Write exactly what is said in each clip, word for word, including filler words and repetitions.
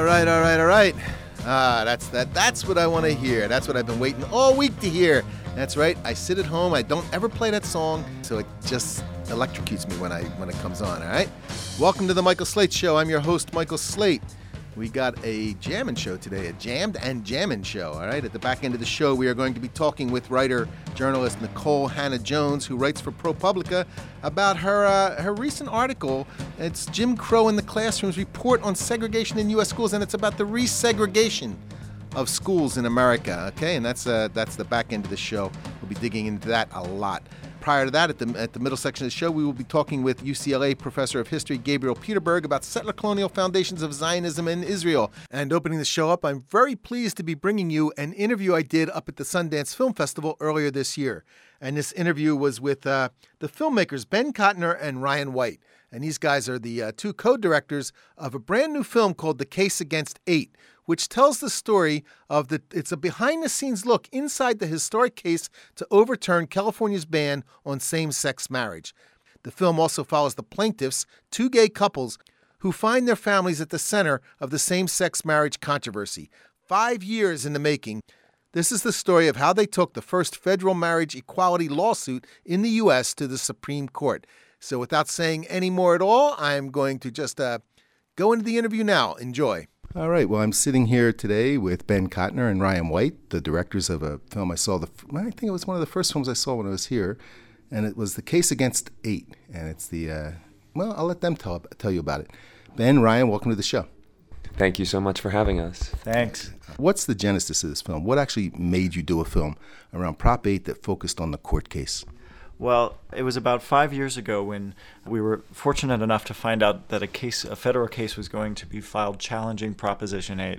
right, all right, all right. Ah, that's that. That's what I want to hear. That's what I've been waiting all week to hear. That's right. I sit at home. I don't ever play that song, so it just electrocutes me when I when it comes on. All right. Welcome to the Michael Slate Show. I'm your host, Michael Slate. We got a jammin' show today, a jammed and jammin' show, all right? At the back end of the show, we are going to be talking with writer, journalist Nikole Hannah-Jones, who writes for ProPublica, about her uh, her recent article. It's Jim Crow in the Classrooms Report on Segregation in U S Schools, and it's about the resegregation of schools in America, okay? And that's uh, that's the back end of the show. We'll be digging into that a lot. Prior to that, at the at the middle section of the show, we will be talking with U C L A professor of history Gabriel Peterberg about settler colonial foundations of Zionism in Israel. And opening the show up, I'm very pleased to be bringing you an interview I did up at the Sundance Film Festival earlier this year. And this interview was with uh, the filmmakers Ben Kotner and Ryan White. And these guys are the uh, two co-directors of a brand new film called The Case Against Eight, which tells the story of the, it's a behind-the-scenes look inside the historic case to overturn California's ban on same-sex marriage. The film also follows the plaintiffs, two gay couples, who find their families at the center of the same-sex marriage controversy. Five years in the making, this is the story of how they took the first federal marriage equality lawsuit in the U S to the Supreme Court. So without saying any more at all, I'm going to just uh, go into the interview now. Enjoy. All right. Well, I'm sitting here today with Ben Kotner and Ryan White, the directors of a film I saw. The I think it was one of the first films I saw when I was here, and it was The Case Against Eight. And it's the, uh, well, I'll let them tell, tell you about it. Ben, Ryan, welcome to the show. Thank you so much for having us. Thanks. What's the genesis of this film? What actually made you do a film around Prop eight that focused on the court case? Well, it was about five years ago when we were fortunate enough to find out that a case, a federal case was going to be filed challenging Proposition eight.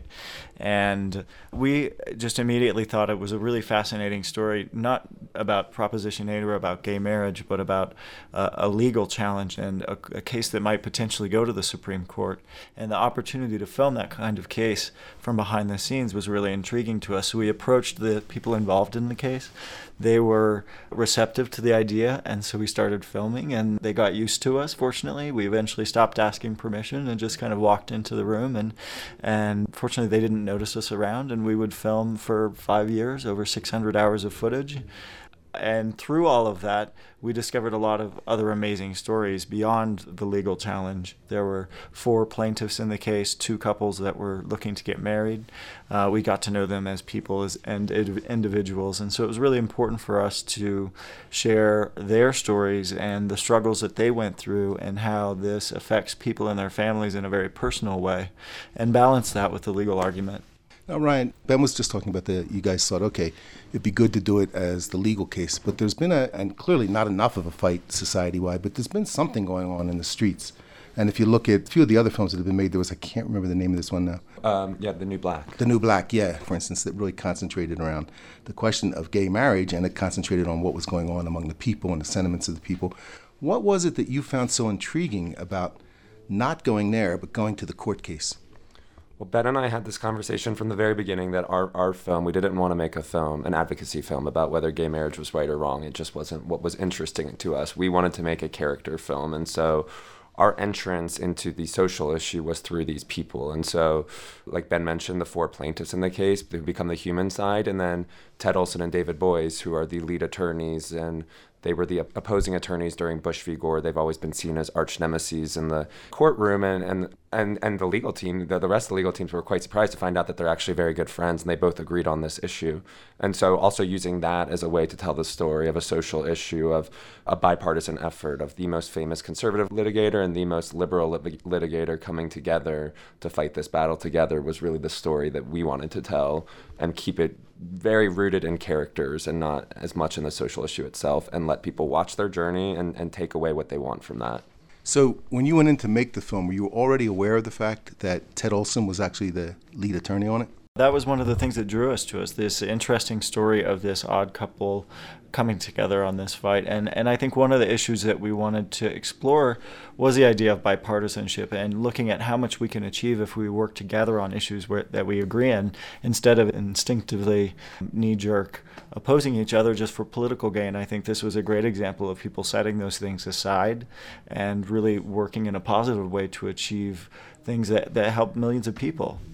And we just immediately thought it was a really fascinating story, not about Proposition eight or about gay marriage, but about uh, a legal challenge and a, a case that might potentially go to the Supreme Court. And the opportunity to film that kind of case from behind the scenes was really intriguing to us. So we approached the people involved in the case. They were receptive to the idea, and so we started filming, and they got used to us, fortunately. We eventually stopped asking permission and just kind of walked into the room, and and fortunately they didn't notice us around, and we would film for five years, over six hundred hours of footage. And through all of that, we discovered a lot of other amazing stories beyond the legal challenge. There were four plaintiffs in the case, two couples that were looking to get married. Uh, we got to know them as people as, and individuals. And so it was really important for us to share their stories and the struggles that they went through and how this affects people and their families in a very personal way, and balance that with the legal argument. Now, Ryan, Ben was just talking about the, you guys thought, okay, it'd be good to do it as the legal case, but there's been a, and clearly not enough of a fight society-wide, but there's been something going on in the streets. And if you look at a few of the other films that have been made, there was, I can't remember the name of this one now. Um, yeah, The New Black. The New Black, yeah, for instance, that really concentrated around the question of gay marriage, and it concentrated on what was going on among the people and the sentiments of the people. What was it that you found so intriguing about not going there, but going to the court case? Well, Ben and I had this conversation from the very beginning that our, our film, we didn't want to make a film, an advocacy film about whether gay marriage was right or wrong. It just wasn't what was interesting to us. We wanted to make a character film. And so our entrance into the social issue was through these people. And so, like Ben mentioned, the four plaintiffs in the case who become the human side, and then Ted Olson and David Boies, who are the lead attorneys, and they were the opposing attorneys during Bush v. Gore. They've always been seen as arch nemeses in the courtroom, and and, and, and the legal team, the, the rest of the legal teams were quite surprised to find out that they're actually very good friends, and they both agreed on this issue. And so also using that as a way to tell the story of a social issue, of a bipartisan effort of the most famous conservative litigator and the most liberal lit- litigator coming together to fight this battle together was really the story that we wanted to tell, and keep it very rooted in characters and not as much in the social issue itself, and let people watch their journey and, and take away what they want from that. So when you went in to make the film, were you already aware of the fact that Ted Olson was actually the lead attorney on it? That was one of the things that drew us to us, this interesting story of this odd couple coming together on this fight. And and I think one of the issues that we wanted to explore was the idea of bipartisanship and looking at how much we can achieve if we work together on issues where, that we agree in, instead of instinctively knee-jerk opposing each other just for political gain. I think this was a great example of people setting those things aside and really working in a positive way to achieve things that, that help millions of people.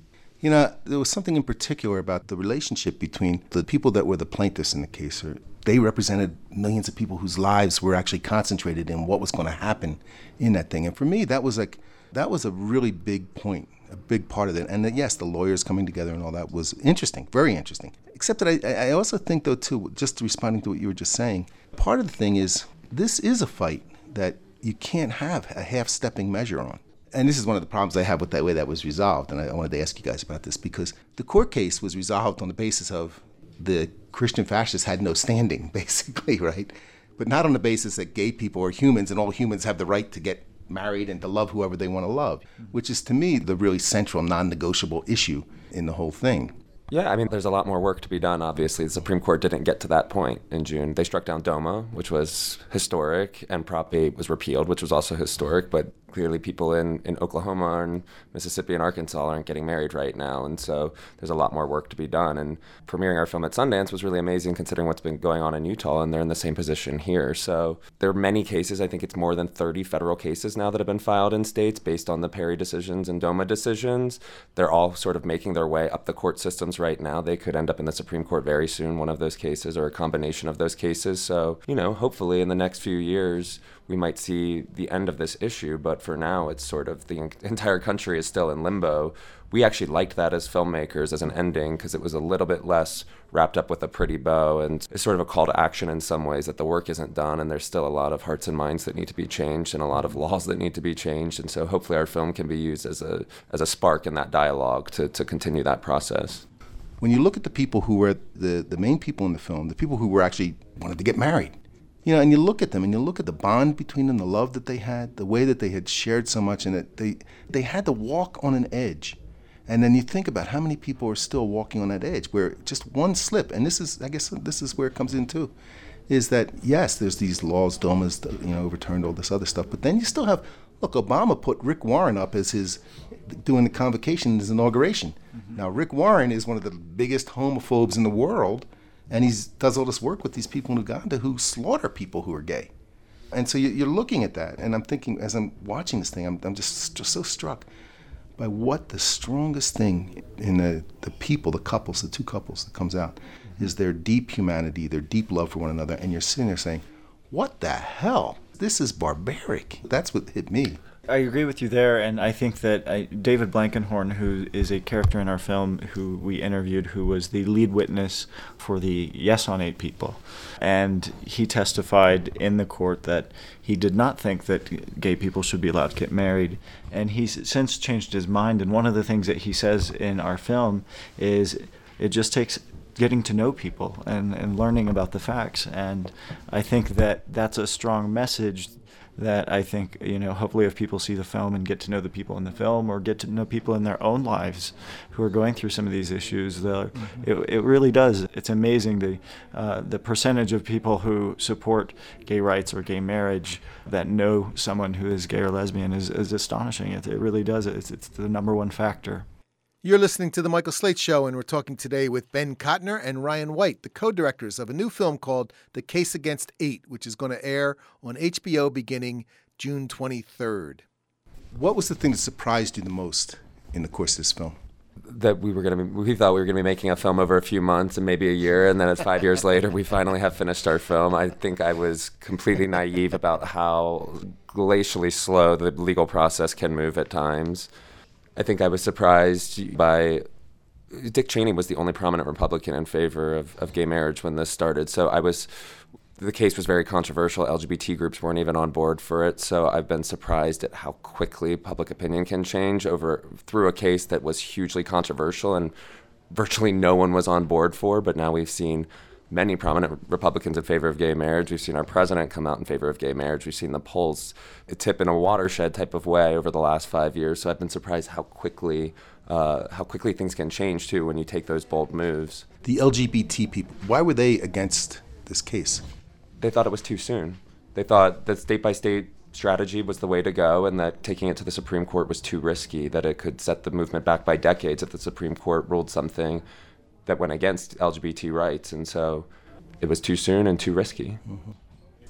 You know, there was something in particular about the relationship between the people that were the plaintiffs in the case. Or they represented millions of people whose lives were actually concentrated in what was going to happen in that thing. And for me, that was like, that was a really big point, a big part of it. And then, yes, the lawyers coming together and all that was interesting, very interesting. Except that I, I also think, though, too, just responding to what you were just saying, part of the thing is this is a fight that you can't have a half-stepping measure on. And this is one of the problems I have with that way that was resolved, and I wanted to ask you guys about this, because the court case was resolved on the basis of the Christian fascists had no standing, basically, right? But not on the basis that gay people are humans and all humans have the right to get married and to love whoever they want to love, which is, to me, the really central, non-negotiable issue in the whole thing. Yeah, I mean, there's a lot more work to be done, obviously. The Supreme Court didn't get to that point in June. They struck down DOMA, which was historic, and Prop eight was repealed, which was also historic, but clearly people in, in Oklahoma and Mississippi and Arkansas aren't getting married right now, and so there's a lot more work to be done. And premiering our film at Sundance was really amazing considering what's been going on in Utah, and they're in the same position here. So there are many cases. I think it's more than thirty federal cases now that have been filed in states based on the Perry decisions and DOMA decisions. They're all sort of making their way up the court systems right now. They could end up in the Supreme Court very soon, one of those cases, or a combination of those cases. So, you know, hopefully in the next few years, we might see the end of this issue, but for now, it's sort of the entire country is still in limbo. We actually liked that as filmmakers as an ending because it was a little bit less wrapped up with a pretty bow, and it's sort of a call to action in some ways that the work isn't done and there's still a lot of hearts and minds that need to be changed and a lot of laws that need to be changed. And so hopefully our film can be used as a as a spark in that dialogue to, to continue that process. When you look at the people who were the, the main people in the film, the people who were actually wanted to get married, you know, and you look at them and you look at the bond between them, the love that they had, the way that they had shared so much, and that they they had to walk on an edge. And then you think about how many people are still walking on that edge where just one slip, and this is, I guess this is where it comes in too, is that, yes, there's these laws, DOMAs, that, you know, overturned all this other stuff, but then you still have, look, Obama put Rick Warren up as his, doing the convocation, his inauguration. Mm-hmm. Now, Rick Warren is one of the biggest homophobes in the world, and he does all this work with these people in Uganda who slaughter people who are gay. And so you're looking at that, and I'm thinking, as I'm watching this thing, I'm, I'm just, just so struck by what the strongest thing in the, the people, the couples, the two couples that comes out, mm-hmm. is their deep humanity, their deep love for one another. And you're sitting there saying, what the hell? This is barbaric. That's what hit me. I agree with you there, and I think that I, David Blankenhorn, who is a character in our film who we interviewed, who was the lead witness for the Yes on Eight people, and he testified in the court that he did not think that gay people should be allowed to get married, and he's since changed his mind. And one of the things that he says in our film is it just takes getting to know people and, and learning about the facts, and I think that that's a strong message that I think, you know, hopefully if people see the film and get to know the people in the film or get to know people in their own lives who are going through some of these issues, mm-hmm. it, it really does. It's amazing the uh, the percentage of people who support gay rights or gay marriage that know someone who is gay or lesbian is, is astonishing. It, it really does. It's, it's the number one factor. You're listening to The Michael Slate Show, and we're talking today with Ben Kotner and Ryan White, the co-directors of a new film called The Case Against Eight, which is going to air on H B O beginning June twenty-third. What was the thing that surprised you the most in the course of this film? That we were going to be, we thought we were going to be making a film over a few months and maybe a year, and then it's five years later, we finally have finished our film. I think I was completely naive about how glacially slow the legal process can move at times. I think I was surprised by Dick Cheney was the only prominent Republican in favor of, of gay marriage when this started. So I was, the case was very controversial. L G B T groups weren't even on board for it. So I've been surprised at how quickly public opinion can change over through a case that was hugely controversial and virtually no one was on board for. But now we've seen many prominent Republicans in favor of gay marriage. We've seen our president come out in favor of gay marriage. We've seen the polls tip in a watershed type of way over the last five years. So I've been surprised how quickly uh, how quickly things can change, too, when you take those bold moves. The L G B T people, why were they against this case? They thought it was too soon. They thought that state-by-state strategy was the way to go and that taking it to the Supreme Court was too risky, that it could set the movement back by decades if the Supreme Court ruled something that went against L G B T rights, and so it was too soon and too risky. Mm-hmm.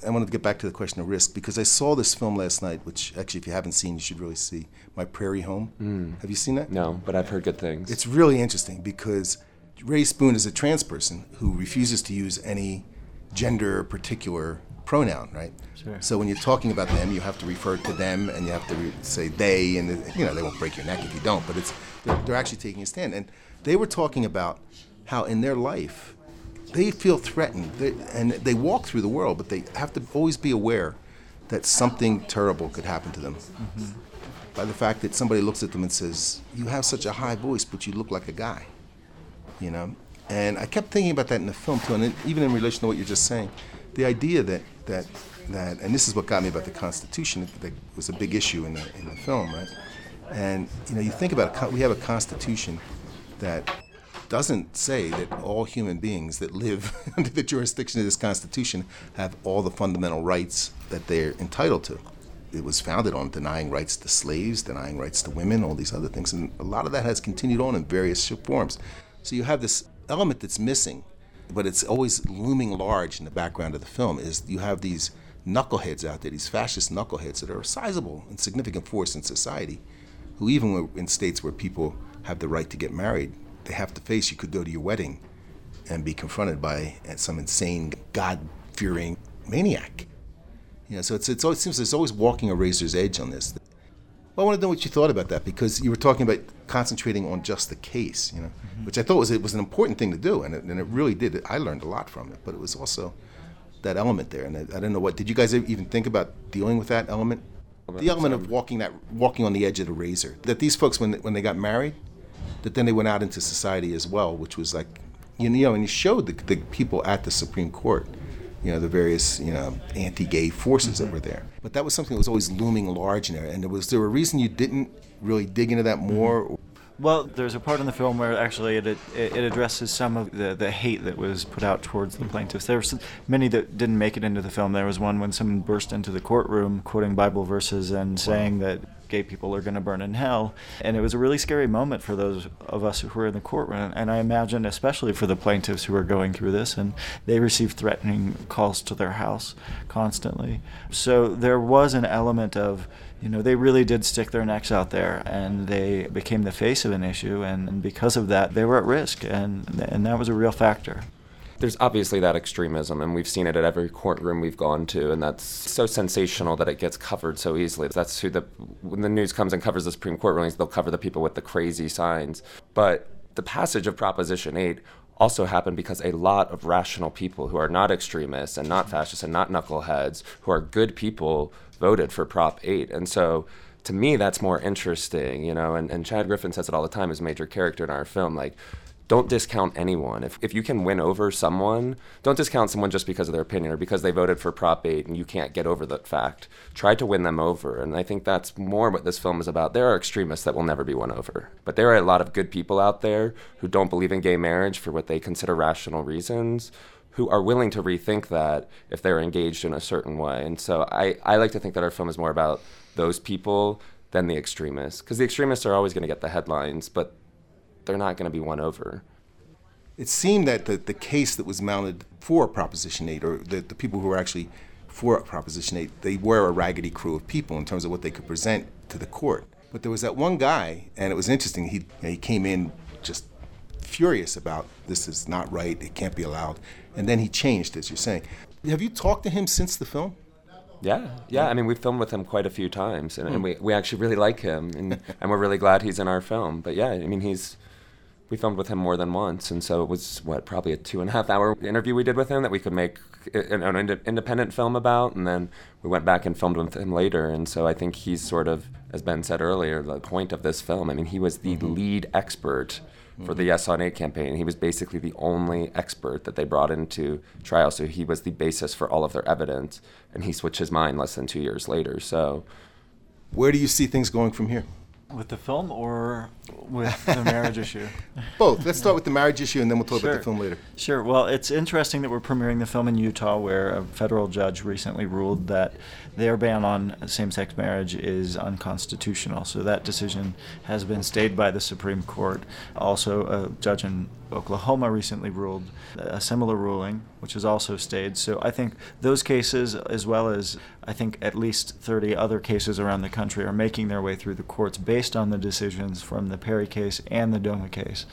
I wanted to get back to the question of risk because I saw this film last night, which actually, if you haven't seen, you should really see, My Prairie Home. Mm. Have you seen that? No, but I've heard good things. It's really interesting because Ray Spoon is a trans person who refuses to use any gender particular pronoun, right? Sure. So when you're talking about them, you have to refer to them, and you have to re- say they, and you know they won't break your neck if you don't. But it's they're, they're actually taking a stand, and they were talking about how in their life they feel threatened, they, and they walk through the world, but they have to always be aware that something terrible could happen to them. Mm-hmm. By the fact that somebody looks at them and says, "You have such a high voice, but you look like a guy," you know. And I kept thinking about that in the film too, and even in relation to what you're just saying, the idea that that that, and this is what got me about the Constitution. That was a big issue in the in the film, right? And you know, you think about it, we have a Constitution that doesn't say that all human beings that live under the jurisdiction of this Constitution have all the fundamental rights that they're entitled to. It was founded on denying rights to slaves, denying rights to women, all these other things, and a lot of that has continued on in various forms. So you have this element that's missing, but it's always looming large in the background of the film, is you have these knuckleheads out there, these fascist knuckleheads that are a sizable and significant force in society, who even in states where people have the right to get married, they have to face, you could go to your wedding and be confronted by some insane, God-fearing maniac. You know, so it's, it's always, it seems there's always walking a razor's edge on this. Well, I want to know what you thought about that, because you were talking about concentrating on just the case, you know, mm-hmm. which I thought was it was an important thing to do, and it, and it really did. I learned a lot from it, but it was also that element there, and I, I don't know what. Did you guys even think about dealing with that element? The element of walking that walking on the edge of the razor. That these folks, when they, when they got married, that then they went out into society as well, which was like, you know, and you showed the, the people at the Supreme Court, you know, the various, you know, anti-gay forces mm-hmm. that were there. But that was something that was always looming large in there. And there was there a reason you didn't really dig into that more? Mm-hmm. Well, there's a part in the film where actually it it, it addresses some of the, the hate that was put out towards the plaintiffs. There were some, many that didn't make it into the film. There was one when someone burst into the courtroom quoting Bible verses and saying wow. that gay people are going to burn in hell. And it was a really scary moment for those of us who were in the courtroom. And I imagine especially for the plaintiffs who were going through this, and they received threatening calls to their house constantly. So there was an element of, you know, they really did stick their necks out there, and they became the face of an issue, and because of that, they were at risk, and and that was a real factor. There's obviously that extremism, and we've seen it at every courtroom we've gone to, and that's so sensational that it gets covered so easily. That's who the when the news comes and covers the Supreme Court rulings, they'll cover the people with the crazy signs. But the passage of Proposition eight also happened because a lot of rational people who are not extremists and not fascists and not knuckleheads, who are good people, voted for Prop eight. And so to me, that's more interesting, you know, and, and Chad Griffin says it all the time as a major character in our film, like, don't discount anyone. If if you can win over someone, don't discount someone just because of their opinion or because they voted for Prop eight and you can't get over that fact. Try to win them over. And I think that's more what this film is about. There are extremists that will never be won over. But there are a lot of good people out there who don't believe in gay marriage for what they consider rational reasons, who are willing to rethink that if they're engaged in a certain way. And so I, I like to think that our film is more about those people than the extremists. Because the extremists are always going to get the headlines, but they're not going to be won over. It seemed that the, the case that was mounted for Proposition eight, or the, the people who were actually for Proposition eight, they were a raggedy crew of people in terms of what they could present to the court. But there was that one guy, and it was interesting, he, you know, he came in just furious about this is not right, it can't be allowed. And then he changed, as you're saying. Have you talked to him since the film? Yeah, yeah. I mean, we've filmed with him quite a few times, and, mm. and we, we actually really like him, and, and we're really glad he's in our film. But yeah, I mean, he's we filmed with him more than once, and so it was, what, probably a two and a half hour interview we did with him that we could make an, an ind- independent film about, and then we went back and filmed with him later. And so I think he's sort of, as Ben said earlier, the point of this film. I mean, he was the mm-hmm. lead expert for the Yes on eight campaign. He was basically the only expert that they brought into trial, so he was the basis for all of their evidence, and he switched his mind less than two years later. So, where do you see things going from here? With the film or with the marriage issue? Both. Let's start with the marriage issue, and then we'll talk Sure. about the film later. Sure. Well, it's interesting that we're premiering the film in Utah, where a federal judge recently ruled that their ban on same-sex marriage is unconstitutional. So that decision has been stayed by the Supreme Court. Also, a judge in Oklahoma recently ruled a similar ruling, which is also stayed. So I think those cases, as well as I think at least thirty other cases around the country, are making their way through the courts based on the decisions from the Perry case and the Doma case.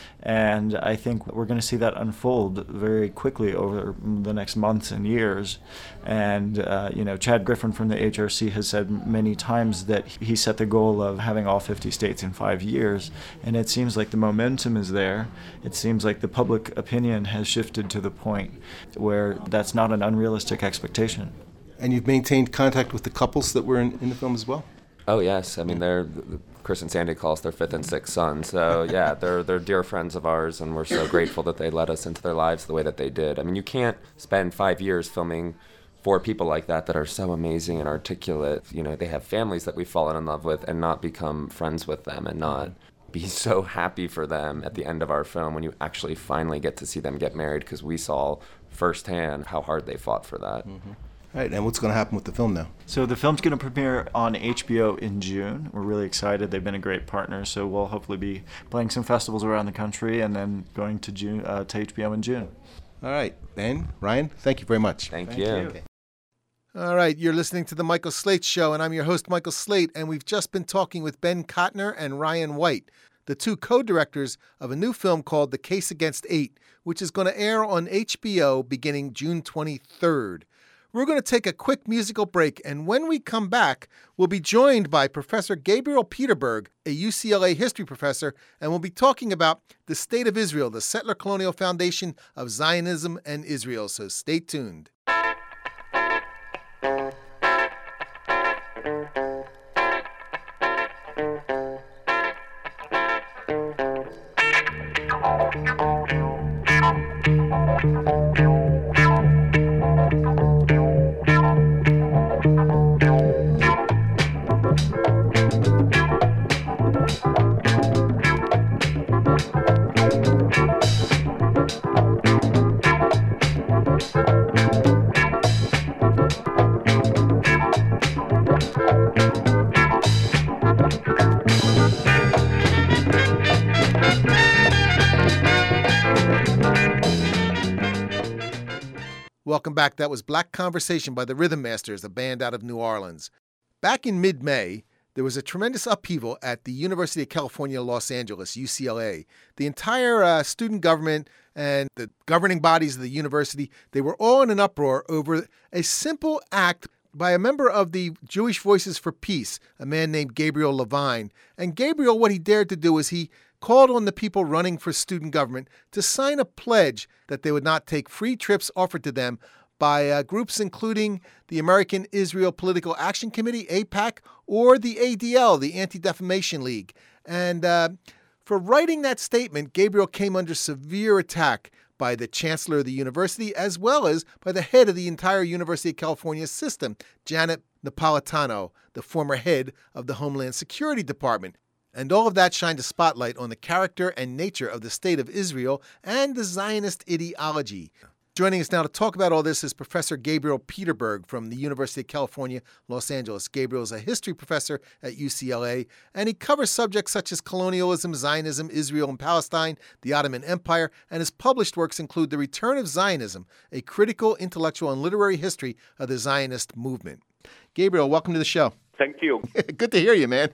And I think we're going to see that unfold very quickly over the next months and years. And, uh, you know, Chad Griffin from the H R C has said many times that he set the goal of having all fifty states in five years. And it seems like the momentum is there. It seems like the public opinion has shifted to the point where that's not an unrealistic expectation. And you've maintained contact with the couples that were in, in the film as well? Oh, yes. I mean, they're... Chris and Sandy call us their fifth and sixth son. So yeah, they're they're dear friends of ours, and we're so grateful that they let us into their lives the way that they did. I mean, you can't spend five years filming four people like that that are so amazing and articulate. You know, they have families that we've fallen in love with, and not become friends with them, and not be so happy for them at the end of our film when you actually finally get to see them get married, because we saw firsthand how hard they fought for that. Mm-hmm. All right, and what's going to happen with the film now? So the film's going to premiere on H B O in June. We're really excited. They've been a great partner, so we'll hopefully be playing some festivals around the country and then going to June uh, to H B O in June. All right, Ben, Ryan, thank you very much. Thank, Thank you. you. Okay. All right, you're listening to The Michael Slate Show, and I'm your host, Michael Slate, and we've just been talking with Ben Kotner and Ryan White, the two co-directors of a new film called The Case Against Eight, which is going to air on H B O beginning June twenty-third. We're going to take a quick musical break, and when we come back, we'll be joined by Professor Gabriel Peterberg, a U C L A history professor, and we'll be talking about the State of Israel, the settler colonial foundation of Zionism and Israel. So stay tuned. Welcome back. That was Black Conversation by the Rhythm Masters, a band out of New Orleans. Back in mid-May, there was a tremendous upheaval at the University of California, Los Angeles, U C L A. The entire uh, student government and the governing bodies of the university, they were all in an uproar over a simple act by a member of the Jewish Voices for Peace, a man named Gabriel Levine. And Gabriel, what he dared to do was he called on the people running for student government to sign a pledge that they would not take free trips offered to them by uh, groups including the American Israel Political Action Committee, A PAC, or the A D L, the Anti-Defamation League. And uh, for writing that statement, Gabriel came under severe attack by the chancellor of the university, as well as by the head of the entire University of California system, Janet Napolitano, the former head of the Homeland Security Department. And all of that shined a spotlight on the character and nature of the State of Israel and the Zionist ideology. Joining us now to talk about all this is Professor Gabriel Peterberg from the University of California, Los Angeles. Gabriel is a history professor at U C L A, and he covers subjects such as colonialism, Zionism, Israel and Palestine, the Ottoman Empire, and his published works include The Return of Zionism, a critical, intellectual, and literary history of the Zionist movement. Gabriel, welcome to the show. Thank you. Good to hear you, man.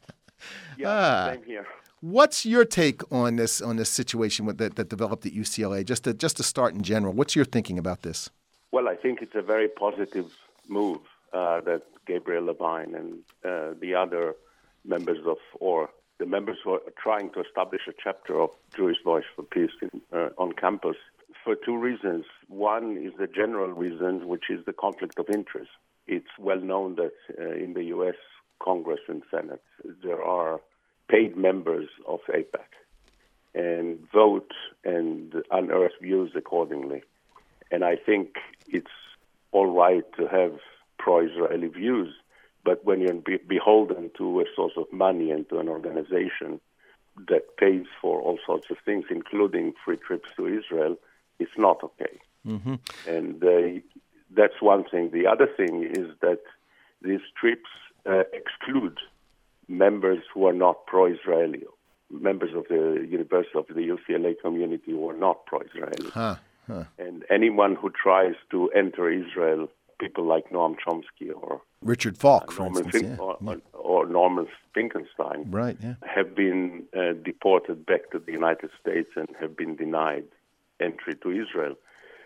Yeah, ah. same here. What's your take on this on this situation with, that, that developed at U C L A? Just to, just to start in general, what's your thinking about this? Well, I think it's a very positive move uh, that Gabriel Levine and uh, the other members of, or the members who are trying to establish a chapter of Jewish Voice for Peace in, uh, on campus, for two reasons. One is the general reason, which is the conflict of interest. It's well known that uh, in the U S Congress and Senate, there are paid members of A PAC and vote and unearth views accordingly. And I think it's all right to have pro-Israeli views, But when you're be- beholden to a source of money and to an organization that pays for all sorts of things, including free trips to Israel, it's not okay. Mm-hmm. And uh, that's one thing. The other thing is that these trips uh, exclude members who are not pro-Israeli, members of the University of the U C L A community who are not pro-Israeli. Huh. Huh. And anyone who tries to enter Israel, people like Noam Chomsky or Richard Falk, uh, for Norman instance. Fin- Yeah. or, yeah. or Norman Finkelstein, Right, yeah. have been uh, deported back to the United States and have been denied entry to Israel.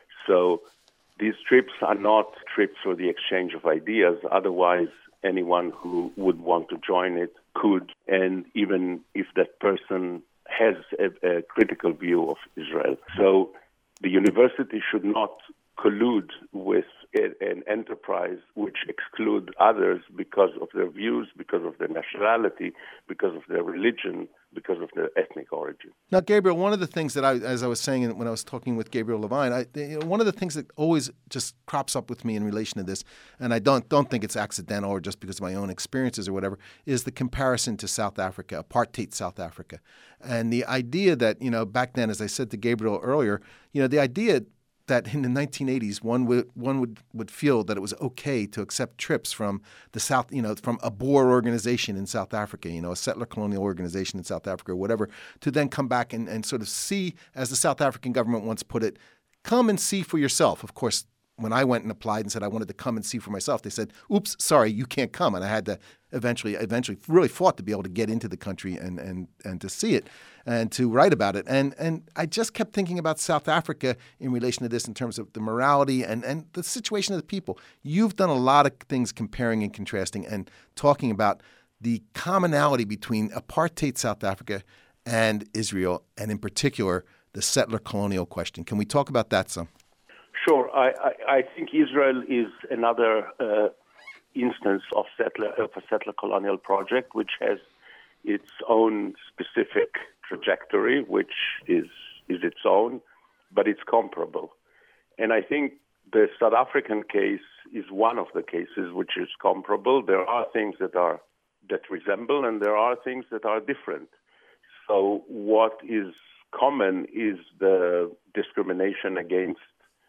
So these trips are not trips for the exchange of ideas. Otherwise, anyone who would want to join it could, and even if that person has a, a critical view of Israel. So the university should not collude with a, an enterprise which exclude others because of their views, because of their nationality, because of their religion, because of their ethnic origin. Now, Gabriel, one of the things that I, as I was saying when I was talking with Gabriel Levine, I, you know, one of the things that always just crops up with me in relation to this, and I don't don't think it's accidental or just because of my own experiences or whatever, is the comparison to South Africa, apartheid South Africa, and the idea that, you know, back then, as I said to Gabriel earlier, you know, the idea that in the nineteen eighties, one would one would, would feel that it was okay to accept trips from the South, you know, from a Boer organization in South Africa, you know, a settler colonial organization in South Africa or whatever, to then come back and, and sort of see, as the South African government once put it, come and see for yourself. Of course, when I went and applied and said I wanted to come and see for myself, they said, oops, sorry, you can't come. And I had to eventually, eventually really fought to be able to get into the country and, and, and to see it and to write about it. And and I just kept thinking about South Africa in relation to this in terms of the morality and, and the situation of the people. You've done a lot of things comparing and contrasting and talking about the commonality between apartheid South Africa and Israel, and in particular, the settler colonial question. Can we talk about that some? Sure. I, I, I think Israel is another uh, instance of settler of a settler colonial project, which has its own specific trajectory, which is is its own, but it's comparable. And I think the South African case is one of the cases which is comparable. There are things that are that resemble, and there are things that are different. So what is common is the discrimination against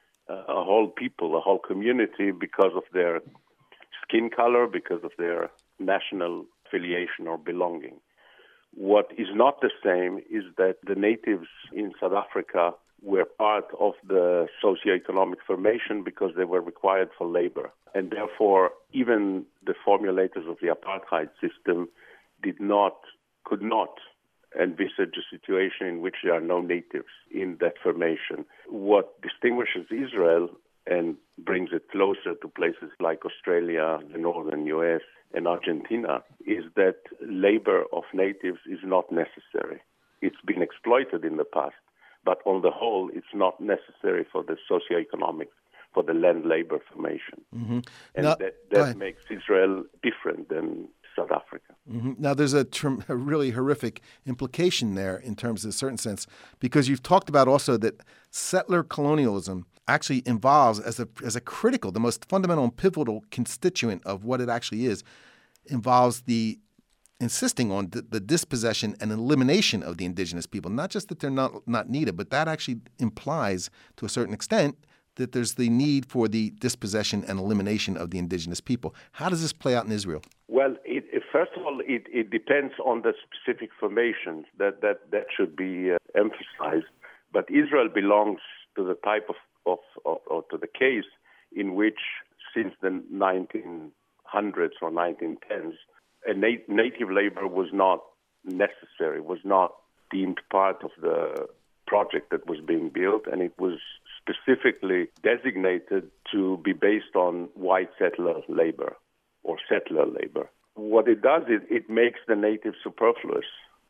a whole people, a whole community, because of their skin color, because of their national affiliation or belonging. What is not the same is that the natives in South Africa were part of the socioeconomic formation because they were required for labor. And therefore, even the formulators of the apartheid system did not, could not envisage a situation in which there are no natives in that formation. What distinguishes Israel and brings it closer to places like Australia, the northern U S, and Argentina is that labor of natives is not necessary. It's been exploited in the past, but on the whole, it's not necessary for the socioeconomic, for the land-labor formation. Mm-hmm. And now, that, that makes Israel different than South Africa. Mm-hmm. Now, there's a, tr- a really horrific implication there in terms of a certain sense, because you've talked about also that settler colonialism actually involves as a as a critical, the most fundamental and pivotal constituent of what it actually is, involves the insisting on the, the dispossession and elimination of the indigenous people. Not just that they're not, not needed, but that actually implies to a certain extent that there's the need for the dispossession and elimination of the indigenous people. How does this play out in Israel? Well, it, it, first of all, it, it depends on the specific formations. That that, that should be uh, emphasized. But Israel belongs to the type of, of, of, or to the case in which, since the nineteen hundreds or nineteen tens, a nat- native labor was not necessary, was not deemed part of the project that was being built, and it was specifically designated to be based on white settler labor or settler labor. What it does is it makes the natives superfluous.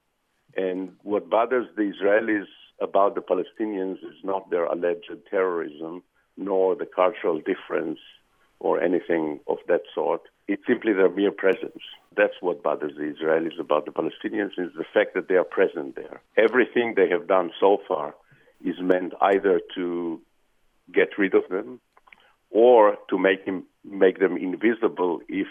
And what bothers the Israelis about the Palestinians is not their alleged terrorism, nor the cultural difference or anything of that sort. It's simply their mere presence. That's what bothers the Israelis about the Palestinians, is the fact that they are present there. Everything they have done so far is meant either to get rid of them or to make him make them invisible if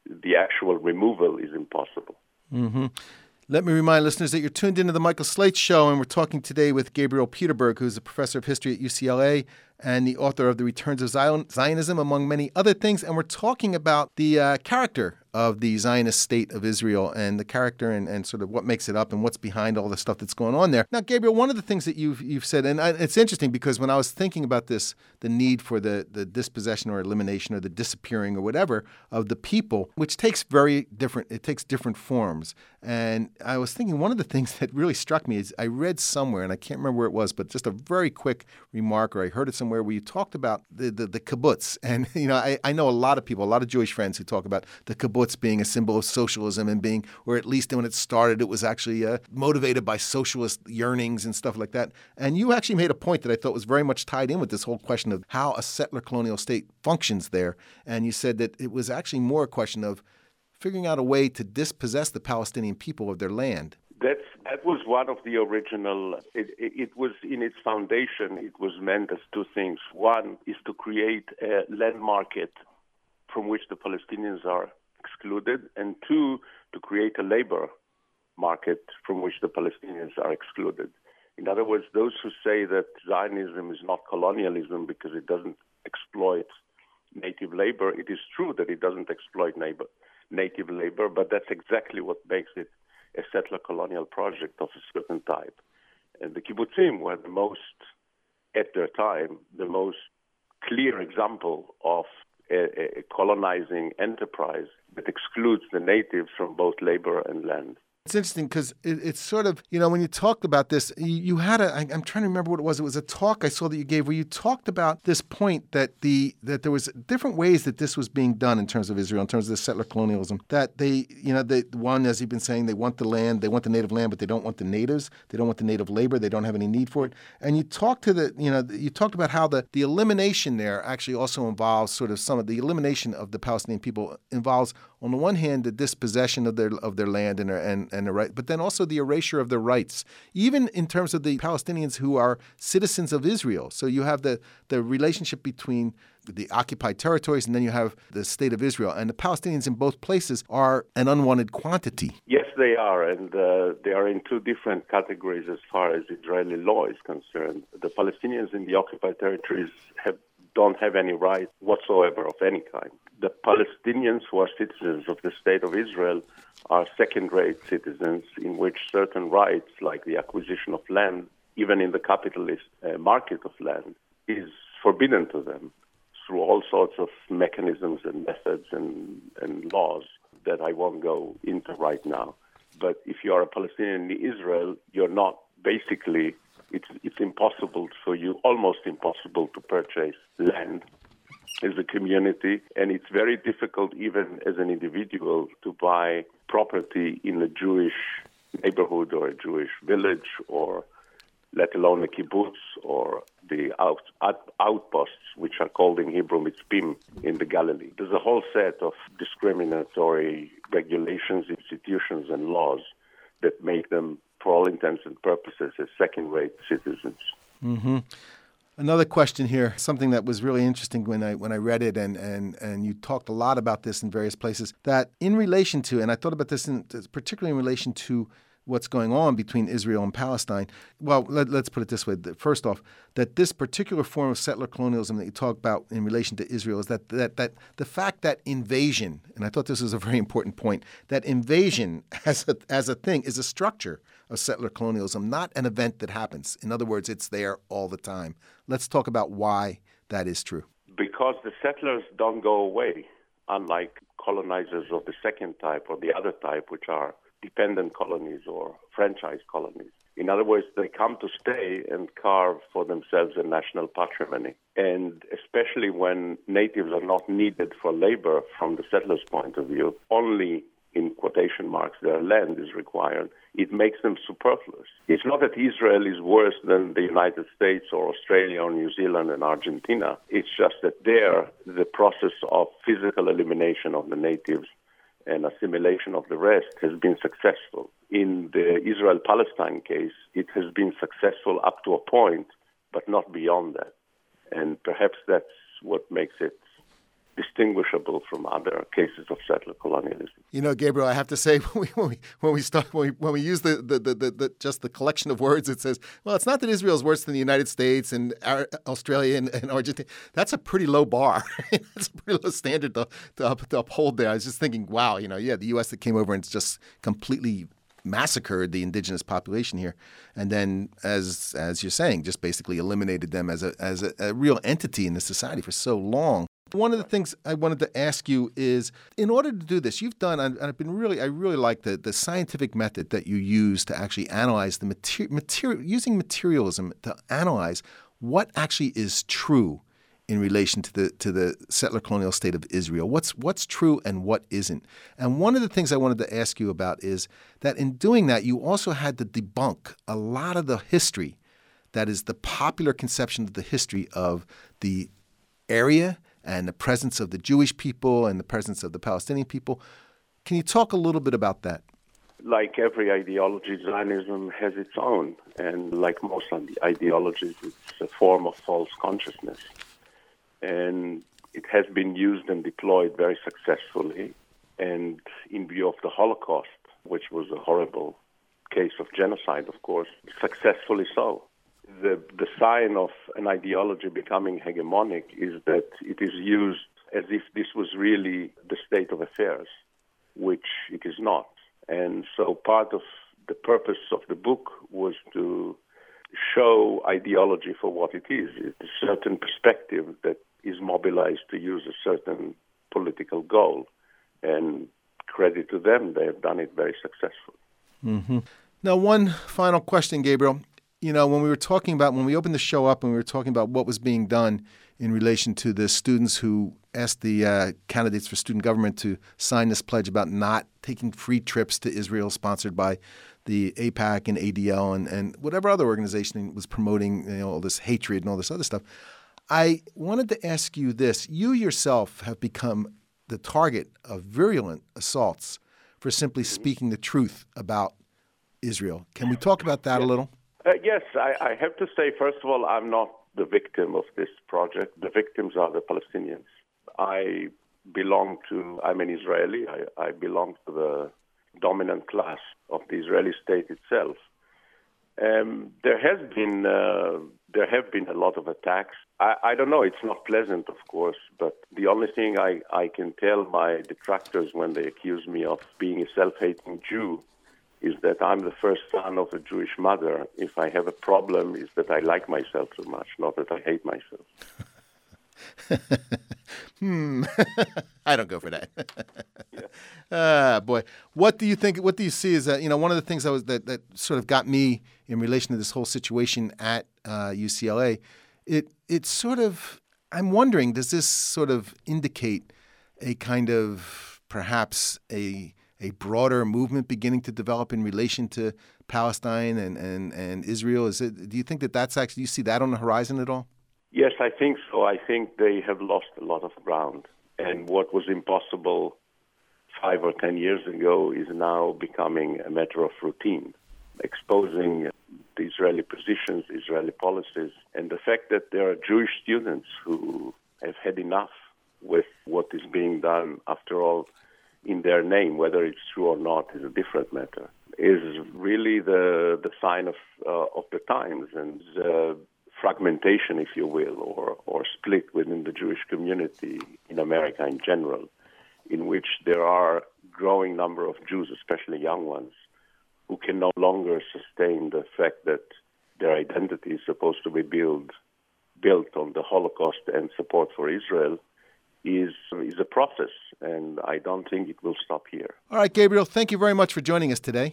the actual removal is impossible. Mm-hmm. Let me remind listeners that you're tuned into the Michael Slate Show, and we're talking today with Gabriel Peterberg, who's a professor of history at U C L A and the author of The Returns of Zion- Zionism, among many other things. And we're talking about the uh, character of the Zionist state of Israel and the character and, and sort of what makes it up and what's behind all the stuff that's going on there. Now, Gabriel, one of the things that you've you've said, and I, it's interesting because when I was thinking about this, the need for the, the dispossession or elimination or the disappearing or whatever of the people, which takes very different, it takes different forms. And I was thinking one of the things that really struck me is I read somewhere, and I can't remember where it was, but just a very quick remark, or I heard it somewhere where you talked about the, the, the kibbutz. And, you know, I, I know a lot of people, a lot of Jewish friends who talk about the kibbutz being a symbol of socialism and being, or at least when it started, it was actually uh, motivated by socialist yearnings and stuff like that. And you actually made a point that I thought was very much tied in with this whole question of how a settler colonial state functions there. And you said that it was actually more a question of figuring out a way to dispossess the Palestinian people of their land. That's, that was one of the original, it, it, it was in its foundation, it was meant as two things. One is to create a land market from which the Palestinians are excluded, and two, to create a labor market from which the Palestinians are excluded. In other words, those who say that Zionism is not colonialism because it doesn't exploit native labor, it is true that it doesn't exploit neighbor, native labor, but that's exactly what makes it a settler colonial project of a certain type. And the kibbutzim were the most, at their time, the most clear example of a, a colonizing enterprise that excludes the natives from both labor and land. It's interesting because it, it's sort of, you know, when you talked about this, you, you had a, I, I'm trying to remember what it was. It was a talk I saw that you gave where you talked about this point that the that there was different ways that this was being done in terms of Israel, in terms of the settler colonialism, that they, you know, they, one, as you've been saying, they want the land, they want the native land, but they don't want the natives. They don't want the native labor. They don't have any need for it. And you talked to the, you know, you talked about how the, the elimination there actually also involves sort of some of the elimination of the Palestinian people involves, on the one hand, the dispossession of their of their land and their, and and the right, but then also the erasure of their rights, even in terms of the Palestinians who are citizens of Israel. So you have the the relationship between the occupied territories, and then you have the state of Israel. And the Palestinians in both places are an unwanted quantity. Yes, they are, and uh, they are in two different categories as far as Israeli law is concerned. The Palestinians in the occupied territories have don't have any right whatsoever of any kind. The Palestinians who are citizens of the State of Israel are second-rate citizens in which certain rights, like the acquisition of land, even in the capitalist uh, market of land, is forbidden to them through all sorts of mechanisms and methods and, and laws that I won't go into right now. But if you are a Palestinian in Israel, you're not basically, it's, it's impossible for you, almost impossible to purchase land as a community, and it's very difficult even as an individual to buy property in a Jewish neighborhood or a Jewish village, or let alone a kibbutz or the out, out, outposts, which are called in Hebrew mitzpim in the Galilee. There's a whole set of discriminatory regulations, institutions, and laws that make them, for all intents and purposes, as second-rate citizens. Mm-hmm. Another question here, something that was really interesting when I when I read it, and, and, and you talked a lot about this in various places, that in relation to, and I thought about this in, particularly in relation to what's going on between Israel and Palestine. Well, let, let's put it this way. First off, that this particular form of settler colonialism that you talk about in relation to Israel is that, that, that the fact that invasion, and I thought this was a very important point, that invasion as a, as a thing is a structure of settler colonialism, not an event that happens. In other words, it's there all the time. Let's talk about why that is true. Because the settlers don't go away, unlike colonizers of the second type or the other type, which are dependent colonies or franchise colonies. In other words, they come to stay and carve for themselves a national patrimony. And especially when natives are not needed for labor from the settlers' point of view, only, in quotation marks, their land is required, it makes them superfluous. It's not that Israel is worse than the United States or Australia or New Zealand and Argentina. It's just that there, the process of physical elimination of the natives and assimilation of the rest has been successful. In the Israel-Palestine case, it has been successful up to a point, but not beyond that. And perhaps that's what makes it distinguishable from other cases of settler colonialism. You know, Gabriel, I have to say, when we when we, when we start when we, when we use the the, the, the the just the collection of words, it says, well, it's not that Israel is worse than the United States and Australia and, and Argentina. That's a pretty low bar. That's a pretty low standard to, to, up, to uphold there. I was just thinking, wow, you know, yeah, the U S that came over and just completely massacred the indigenous population here, and then, as as you're saying, just basically eliminated them as a as a, a real entity in the society for so long. One of the things I wanted to ask you is, in order to do this, you've done, and I've been really, I really like the the scientific method that you use to actually analyze the material, material using materialism to analyze what actually is true in relation to the to the settler colonial state of Israel. What's what's true and what isn't. And one of the things I wanted to ask you about is that in doing that, you also had to debunk a lot of the history that is the popular conception of the history of the area and the presence of the Jewish people and the presence of the Palestinian people. Can you talk a little bit about that? Like every ideology, Zionism has its own. And like most ideologies, it's a form of false consciousness. And it has been used and deployed very successfully. And in view of the Holocaust, which was a horrible case of genocide, of course, successfully so. The, the sign of an ideology becoming hegemonic is that it is used as if this was really the state of affairs, which it is not. And so part of the purpose of the book was to show ideology for what it is. It's a certain perspective that is mobilized to use a certain political goal. And credit to them, they have done it very successfully. Mm-hmm. Now, one final question, Gabriel. You know, when we were talking about, when we opened the show up and we were talking about what was being done in relation to the students who asked the uh, candidates for student government to sign this pledge about not taking free trips to Israel sponsored by the AIPAC and A D L and, and whatever other organization was promoting, you know, all this hatred and all this other stuff. I wanted to ask you this. You yourself have become the target of virulent assaults for simply speaking the truth about Israel. Can we talk about that yeah. a little? Uh, yes, I, I have to say, first of all, I'm not the victim of this project. The victims are the Palestinians. I belong to, I'm an Israeli. I, I belong to the dominant class of the Israeli state itself. Um, there has been, uh, there have been a lot of attacks. I, I don't know, it's not pleasant, of course, but the only thing I, I can tell my detractors when they accuse me of being a self-hating Jew is that I'm the first son of a Jewish mother. If I have a problem, is that I like myself so much, not that I hate myself. hmm. I don't go for that. yeah. Ah, boy. What do you think, what do you see is that, you know, one of the things that was that, that sort of got me in relation to this whole situation at uh, U C L A, it it sort of, I'm wondering, does this sort of indicate a kind of perhaps a a broader movement beginning to develop in relation to Palestine and, and, and Israel? Is it? Do you think that that's actually, do you see that on the horizon at all? Yes, I think so. I think they have lost a lot of ground. And what was impossible five or ten years ago is now becoming a matter of routine, exposing the Israeli positions, Israeli policies, and the fact that there are Jewish students who have had enough with what is being done. After all, in their name, whether it's true or not is a different matter, is really the the sign of uh, of the times and uh, fragmentation, if you will, or or split within the Jewish community in America in general, in which there are growing number of Jews, especially young ones, who can no longer sustain the fact that their identity is supposed to be built built on the Holocaust and support for Israel. Is is a process, and I don't think it will stop here. All right, Gabriel, thank you very much for joining us today.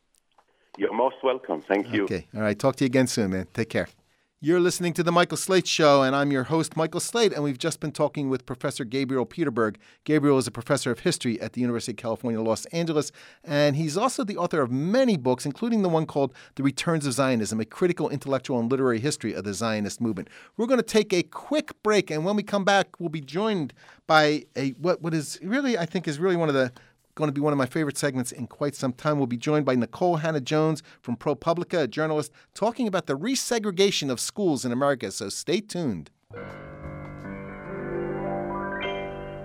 You're most welcome. Thank you. Okay. All right. Talk to you again soon, man. Take care. You're listening to The Michael Slate Show, and I'm your host, Michael Slate, and we've just been talking with Professor Gabriel Peterberg. Gabriel is a professor of history at the University of California, Los Angeles, and he's also the author of many books, including the one called The Returns of Zionism, a critical, intellectual, and literary history of the Zionist movement. We're going to take a quick break, and when we come back, we'll be joined by a what what is really, I think, is really one of the going to be one of my favorite segments in quite some time. We'll be joined by Nicole Hannah-Jones from ProPublica, a journalist, talking about the resegregation of schools in America. So stay tuned.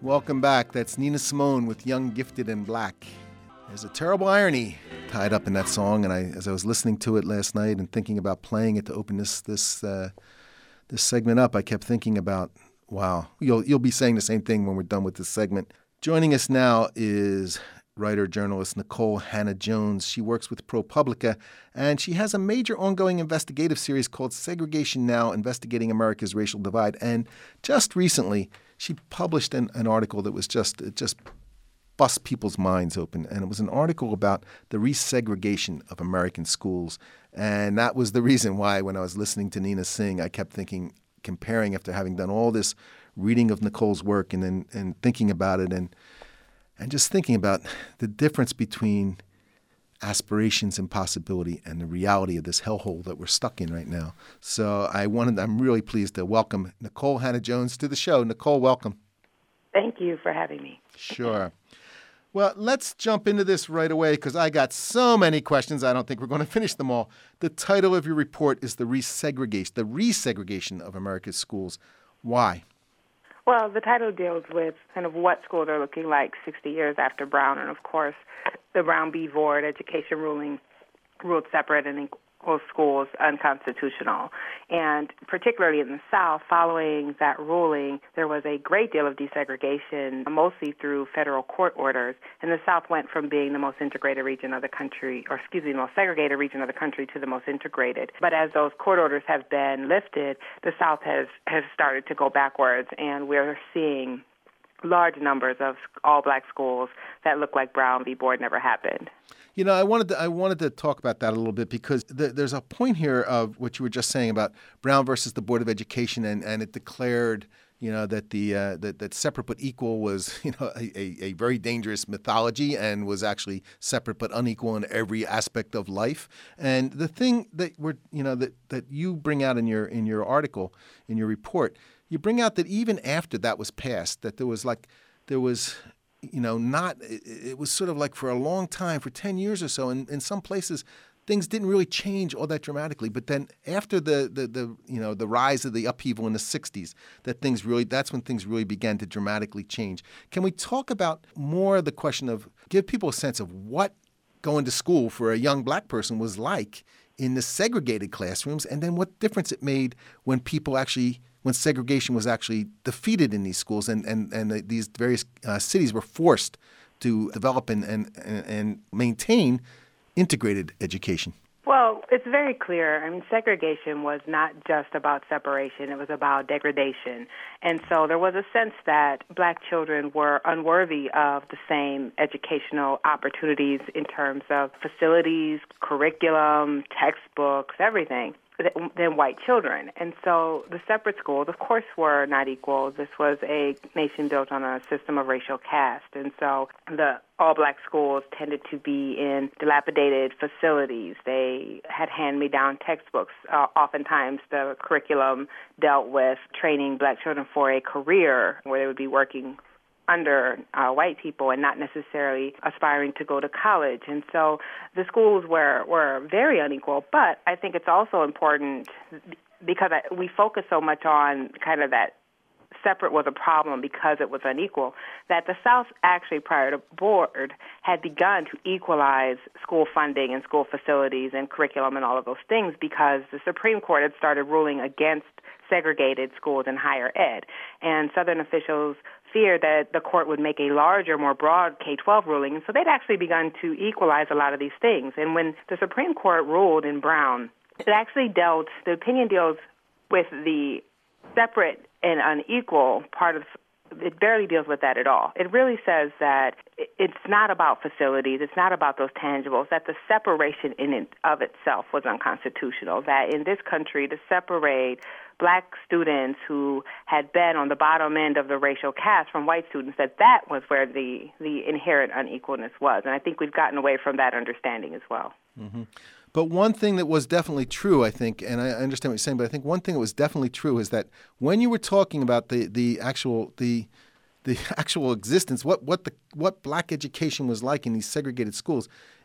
Welcome back. That's Nina Simone with Young, Gifted, and Black. There's a terrible irony tied up in that song, and I, as I was listening to it last night and thinking about playing it to open this this uh, this segment up, I kept thinking about, wow, you'll you'll be saying the same thing when we're done with this segment. Joining us now is writer, journalist Nikole Hannah-Jones. She works with ProPublica, and she has a major ongoing investigative series called Segregation Now, Investigating America's Racial Divide. And just recently, she published an, an article that was just it just bust people's minds open. And it was an article about the resegregation of American schools. And that was the reason why, when I was listening to Nina sing, I kept thinking, comparing after having done all this reading of Nikole's work and then and thinking about it and and just thinking about the difference between aspirations and possibility and the reality of this hellhole that we're stuck in right now. So I wanted, I'm really pleased to welcome Nikole Hannah-Jones to the show. Nikole, welcome. Thank you for having me. Sure. Well, let's jump into this right away because I got so many questions. I don't think we're going to finish them all. The title of your report is the resegregation, the resegregation of America's schools. Why? Well, the title deals with kind of what schools are looking like sixty years after Brown, and of course, the Brown v. Board education ruling ruled separate and equal schools unconstitutional. And particularly in the South, following that ruling, there was a great deal of desegregation, mostly through federal court orders. And the South went from being the most integrated region of the country, or excuse me, the most segregated region of the country to the most integrated. But as those court orders have been lifted, the South has, has started to go backwards, and we're seeing large numbers of all-black schools that look like Brown v. Board never happened. You know, I wanted to, I wanted to talk about that a little bit because th- there's a point here of what you were just saying about Brown versus the Board of Education, and, and it declared, you know, that the uh, that, that separate but equal was, you know, a, a, a very dangerous mythology and was actually separate but unequal in every aspect of life. And the thing that we're, you know, that, that you bring out in your in your article, in your report, you bring out that even after that was passed, that there was like there was. You know, not, it was sort of like for a long time, for ten years or so, and in some places, things didn't really change all that dramatically. But then after the, the, the, you know, the rise of the upheaval in the sixties, that things really, that's when things really began to dramatically change. Can we talk about more the question of, give people a sense of what going to school for a young black person was like in the segregated classrooms, and then what difference it made when people actually when segregation was actually defeated in these schools and, and, and the, these various uh, cities were forced to develop and, and, and maintain integrated education? Well, it's very clear. I mean, segregation was not just about separation. It was about degradation. And so there was a sense that black children were unworthy of the same educational opportunities in terms of facilities, curriculum, textbooks, everything, than white children. And so the separate schools, of course, were not equal. This was a nation built on a system of racial caste. And so the all-black schools tended to be in dilapidated facilities. They had hand-me-down textbooks. Uh, oftentimes the curriculum dealt with training black children for a career where they would be working under uh, white people and not necessarily aspiring to go to college. And so the schools were, were very unequal. But I think it's also important because I, we focus so much on kind of that separate was a problem because it was unequal, that the South actually prior to Board had begun to equalize school funding and school facilities and curriculum and all of those things because the Supreme Court had started ruling against segregated schools in higher ed. And Southern officials feared that the court would make a larger, more broad K twelve ruling. And so they'd actually begun to equalize a lot of these things. And when the Supreme Court ruled in Brown, it actually dealt, the opinion deals with the separate and unequal part of, it barely deals with that at all. It really says that it's not about facilities, it's not about those tangibles, that the separation in and of itself was unconstitutional, that in this country to separate black students who had been on the bottom end of the racial caste from white students, that that was where the, the inherent unequalness was. And I think we've gotten away from that understanding as well. Mm-hmm. But one thing that was definitely true, I think, and I understand what you're saying, but I think one thing that was definitely true is that when you were talking about the, the actual the the actual existence, what what the what black education was like in these segregated schools,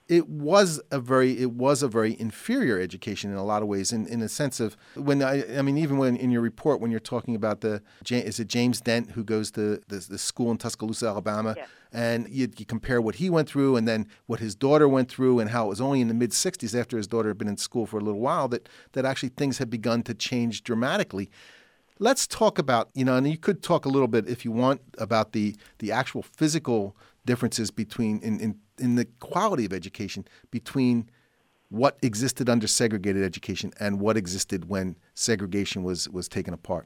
it was a very it was a very inferior education in a lot of ways, in, in a sense of when I, I mean even when in your report when you're talking about the is it James Dent who goes to the, the school in Tuscaloosa, Alabama, Yeah. and you, you compare what he went through and then what his daughter went through, and how it was only in the mid sixties after his daughter had been in school for a little while that that actually things had begun to change dramatically. Let's talk about, you know, and you could talk a little bit if you want about the the actual physical differences between in, in, in the quality of education between what existed under segregated education and what existed when segregation was, was taken apart.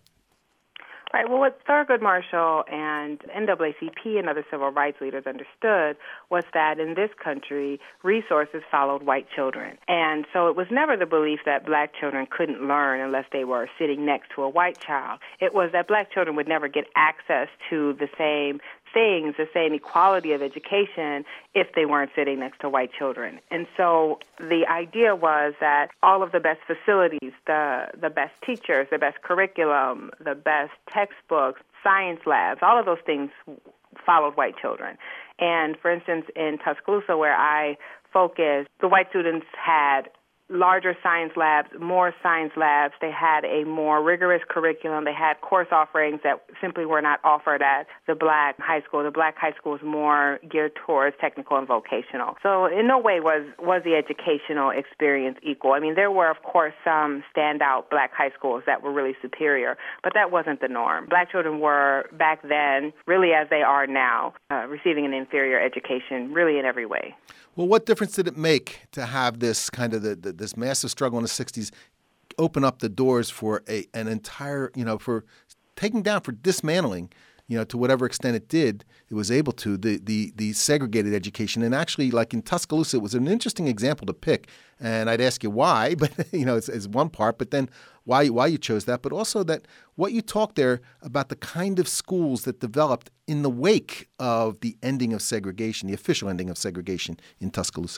Right. Well, what Thurgood Marshall and N double A C P and other civil rights leaders understood was that in this country, resources followed white children. And so it was never the belief that black children couldn't learn unless they were sitting next to a white child. It was that black children would never get access to the same things, the same equality of education, if they weren't sitting next to white children. And so the idea was that all of the best facilities, the the best teachers, the best curriculum, the best textbooks, science labs, all of those things followed white children. And for instance, in Tuscaloosa, where I focused, the white students had larger science labs, more science labs. They had a more rigorous curriculum. They had course offerings that simply were not offered at the black high school. The black high school was more geared towards technical and vocational. So in no way was, was the educational experience equal. I mean, there were, of course, some standout black high schools that were really superior, but that wasn't the norm. Black children were, back then, really as they are now, uh, receiving an inferior education really in every way. Well, what difference did it make to have this kind of the, the, this massive struggle in the sixties open up the doors for a an entire, you know, for taking down, for dismantling, you know, to whatever extent it did, it was able to, the the the segregated education. And actually, like in Tuscaloosa, it was an interesting example to pick. And I'd ask you why, but, you know, it's, it's one part, but then why why you chose that, but also that what you talked there about the kind of schools that developed in the wake of the ending of segregation, the official ending of segregation in Tuscaloosa.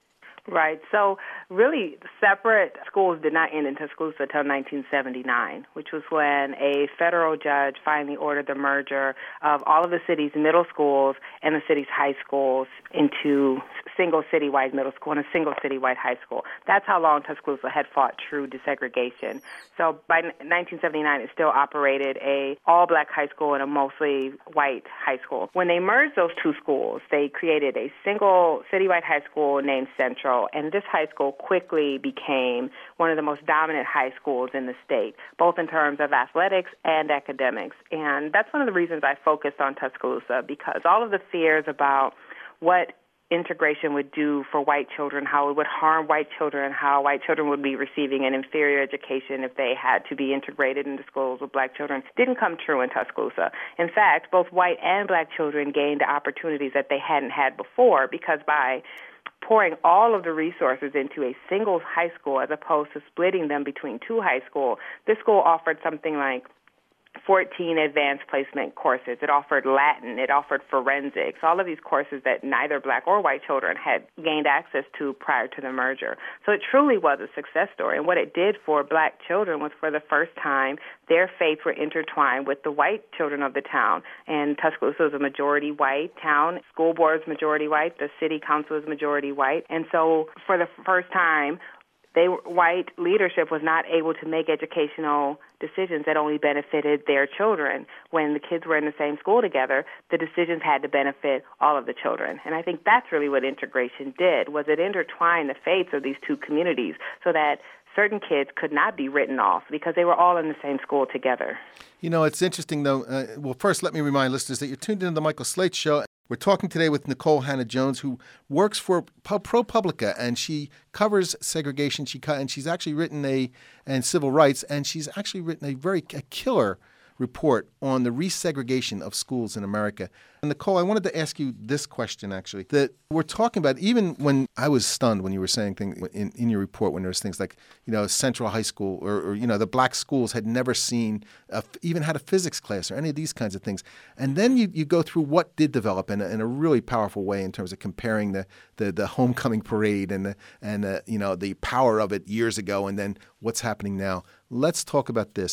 Right. So really, separate schools did not end in Tuscaloosa until nineteen seventy-nine, which was when a federal judge finally ordered the merger of all of the city's middle schools and the city's high schools into single citywide middle school and a single citywide high school. That's how long Tuscaloosa had fought true desegregation. So by nineteen seventy-nine, it still operated a all-black high school and a mostly white high school. When they merged those two schools, they created a single citywide high school named Central, and this high school quickly became one of the most dominant high schools in the state, both in terms of athletics and academics. And that's one of the reasons I focused on Tuscaloosa, because all of the fears about what integration would do for white children, how it would harm white children, how white children would be receiving an inferior education if they had to be integrated into schools with black children, didn't come true in Tuscaloosa. In fact, both white and black children gained opportunities that they hadn't had before, because by pouring all of the resources into a single high school as opposed to splitting them between two high schools, this school offered something like fourteen advanced placement courses. It offered Latin. It offered forensics, all of these courses that neither black or white children had gained access to prior to the merger. So it truly was a success story. And what it did for black children was, for the first time, their fates were intertwined with the white children of the town. And Tuscaloosa was a majority white town. School board was majority white. The city council was majority white. And so for the first time, They, white leadership was not able to make educational decisions that only benefited their children. When the kids were in the same school together, the decisions had to benefit all of the children. And I think that's really what integration did, was it intertwined the fates of these two communities so that certain kids could not be written off because they were all in the same school together. You know, it's interesting, though. Uh, well, first, let me remind listeners that you're tuned into the Michael Slate Show. We're talking today with Nikole Hannah-Jones, who works for ProPublica, and she covers segregation. She and she's actually written a and civil rights, and she's actually written a very a killer report on the resegregation of schools in America. And Nikole, I wanted to ask you this question, actually, that we're talking about, even when I was stunned when you were saying things in, in your report, when there was things like, you know, Central High School or, or you know, the black schools had never seen, a, even had a physics class or any of these kinds of things. And then you, you go through what did develop in a, in a really powerful way in terms of comparing the, the, the homecoming parade and, the, and the, you know, the power of it years ago and then what's happening now. Let's talk about this.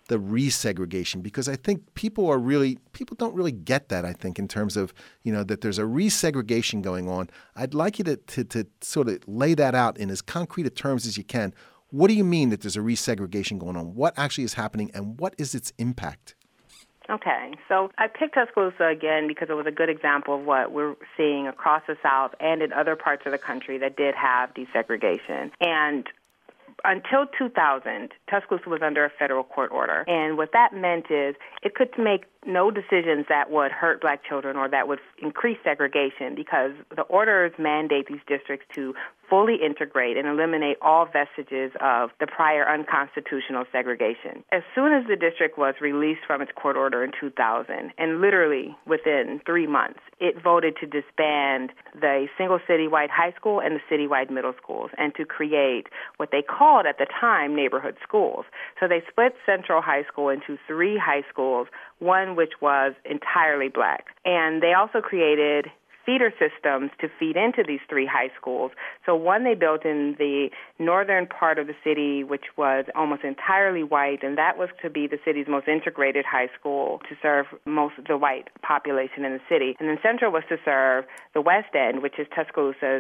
the resegregation? Because I think people are really, people don't really get that, I think, in terms of, you know, that there's a resegregation going on. I'd like you to, to, to sort of lay that out in as concrete a terms as you can. What do you mean that there's a resegregation going on? What actually is happening, and what is its impact? Okay, so I picked Tuscaloosa again because it was a good example of what we're seeing across the South and in other parts of the country that did have desegregation. And until two thousand, Tuscaloosa was under a federal court order. And what that meant is it could make no decisions that would hurt black children or that would increase segregation, because the orders mandate these districts to fully integrate and eliminate all vestiges of the prior unconstitutional segregation. As soon as the district was released from its court order in two thousand, and literally within three months, it voted to disband the single citywide high school and the citywide middle schools and to create what they called at the time neighborhood schools. So they split Central High School into three high schools, one which was entirely black. And they also created feeder systems to feed into these three high schools. So one they built in the northern part of the city, which was almost entirely white, and that was to be the city's most integrated high school to serve most of the white population in the city. And then Central was to serve the West End, which is Tuscaloosa's